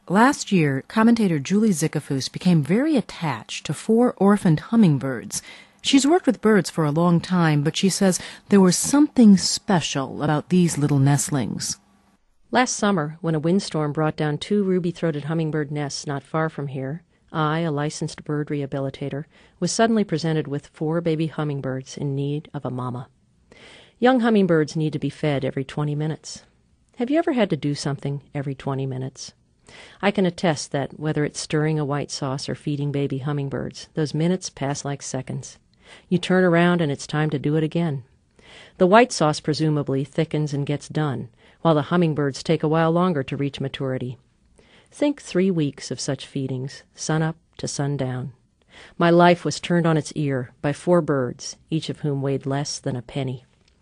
Last year, commentator Julie Zickafoos became very attached to 4 orphaned hummingbirds. She's worked with birds for a long time, but she says there was something special about these little nestlings. Last summer, when a windstorm brought down 2 ruby-throated hummingbird nests not far from here, I, a licensed bird rehabilitator, was suddenly presented with 4 baby hummingbirds in need of a mama. Young hummingbirds need to be fed every 20 minutes. Have you ever had to do something every 20 minutes? I can attest that, whether it's stirring a white sauce or feeding baby hummingbirds, those minutes pass like seconds. You turn around and it's time to do it again. The white sauce presumably thickens and gets done, while the hummingbirds take a while longer to reach maturity. Think 3 weeks of such feedings, sun-up to sundown. My life was turned on its ear by 4 birds, each of whom weighed less than a penny.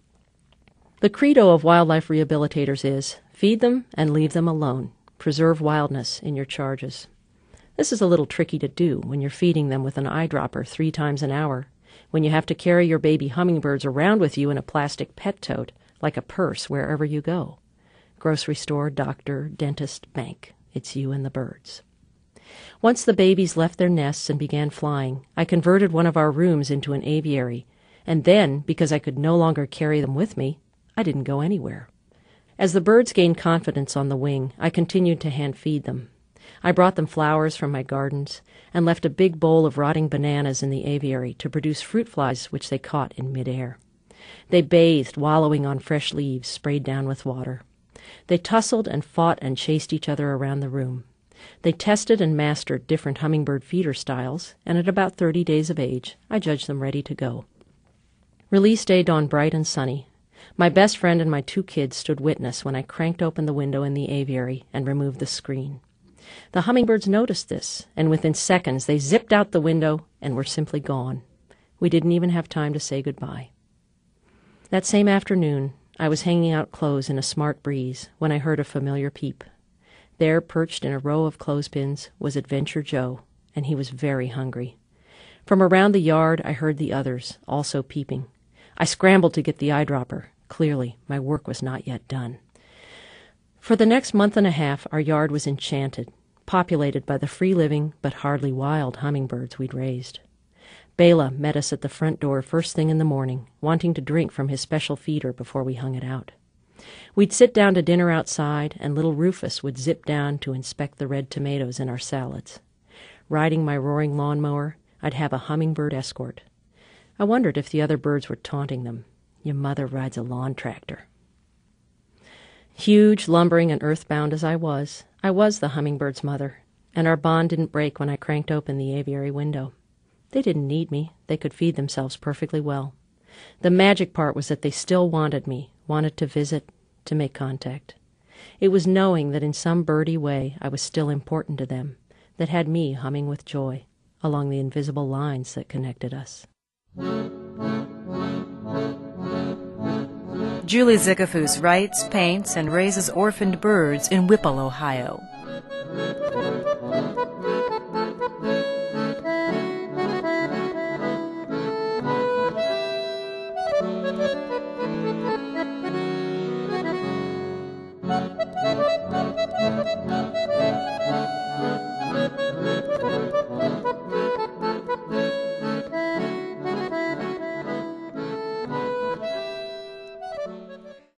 The credo of wildlife rehabilitators is, feed them and leave them alone. Preserve wildness in your charges. This is a little tricky to do when you're feeding them with an eyedropper 3 times an hour, when you have to carry your baby hummingbirds around with you in a plastic pet tote, like a purse wherever you go. Grocery store, doctor, dentist, bank. It's you and the birds. Once the babies left their nests and began flying, I converted one of our rooms into an aviary, and then, because I could no longer carry them with me, I didn't go anywhere. As the birds gained confidence on the wing, I continued to hand-feed them. I brought them flowers from my gardens and left a big bowl of rotting bananas in the aviary to produce fruit flies which they caught in midair. They bathed, wallowing on fresh leaves sprayed down with water. They tussled and fought and chased each other around the room. They tested and mastered different hummingbird feeder styles, and at about 30 days of age, I judged them ready to go. Release day dawned bright and sunny. My best friend and my 2 kids stood witness when I cranked open the window in the aviary and removed the screen. The hummingbirds noticed this, and within seconds they zipped out the window and were simply gone. We didn't even have time to say goodbye. That same afternoon, I was hanging out clothes in a smart breeze when I heard a familiar peep. There, perched in a row of clothespins, was Adventure Joe, and he was very hungry. From around the yard I heard the others, also peeping. I scrambled to get the eyedropper. Clearly, my work was not yet done. For the next month and a half, our yard was enchanted, populated by the free-living but hardly wild hummingbirds we'd raised. Bela met us at the front door first thing in the morning, wanting to drink from his special feeder before we hung it out. We'd sit down to dinner outside, and little Rufus would zip down to inspect the red tomatoes in our salads. Riding my roaring lawnmower, I'd have a hummingbird escort. I wondered if the other birds were taunting them. Your mother rides a lawn tractor. Huge, lumbering, and earthbound as I was the hummingbird's mother, and our bond didn't break when I cranked open the aviary window. They didn't need me. They could feed themselves perfectly well. The magic part was that they still wanted me, wanted to visit, to make contact. It was knowing that in some birdie way I was still important to them, that had me humming with joy along the invisible lines that connected us. Julie Zickafoos writes, paints, and raises orphaned birds in Whipple, Ohio.